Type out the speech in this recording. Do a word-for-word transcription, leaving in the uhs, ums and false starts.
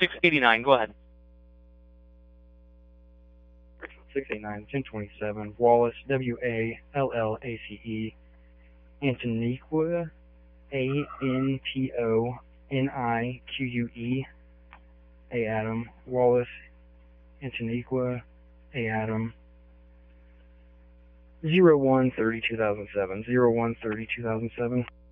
six eighty-nine, go ahead. six eighty-nine, ten twenty-seven, Wallace, W A L L A C E, Antoniqua, A N T O N I Q U E, A Adam, Wallace, Antoniqua, A Adam, zero one thirty two thousand seven, zero one thirty two thousand seven.